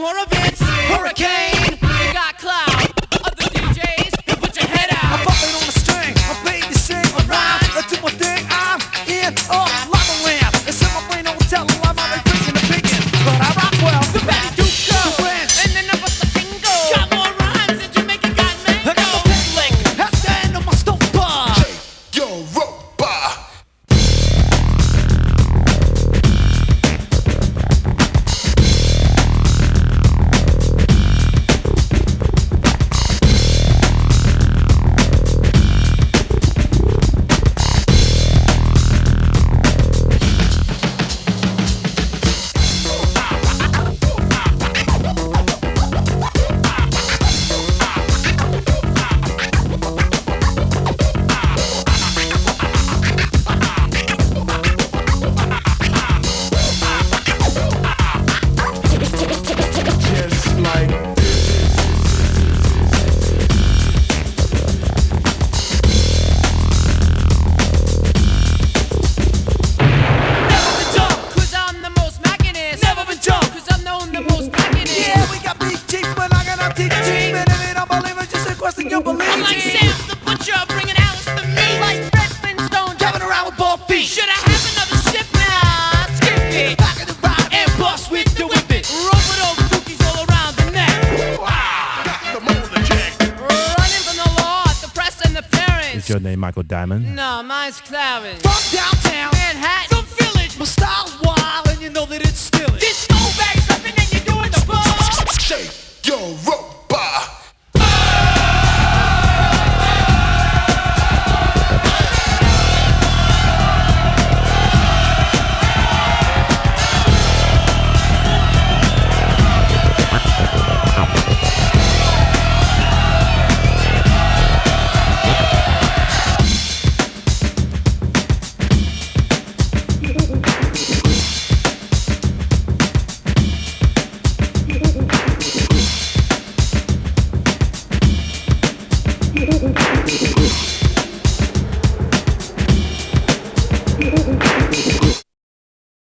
more events. Hurricane, you got cloud. Other DJs, you put your head out. I'm bumping on the string, I'm paid to sing a rhyme. I do my thing, I'm in a lava land. It's in my brain, don't tell them I'm already freaking the picking. But I rock well, The Betty Duke go. And then the Busta Tingo. Got more rhymes than Jamaica got mango. I got the pit lick, that's the end of my stopper. Yo, Ropa. Just like Never been dumb, 'cause I'm the most mackinest. Never been dumb. 'Cause I'm known the most mackinest. Yeah, we got big cheeks, but I got a teeth team. And if you don't believe it, just a question you believe. I'm like Sam the Butcher, bringing Alice to me. Like Fred Flintstone, Driving around with bald feet. should I have another sip now? Skip it. Back in the ride. And bust with the whip it. Rope it over cookies all around the neck. the motor jack. Running from the law, the press and the parents. Is your name Michael Diamond? No, mine's Clarence. From downtown, Manhattan, the village. my style's wild, and you know that it's still it. Disco bags up and then you're doing the ball. Shake your Ropa. Thank you.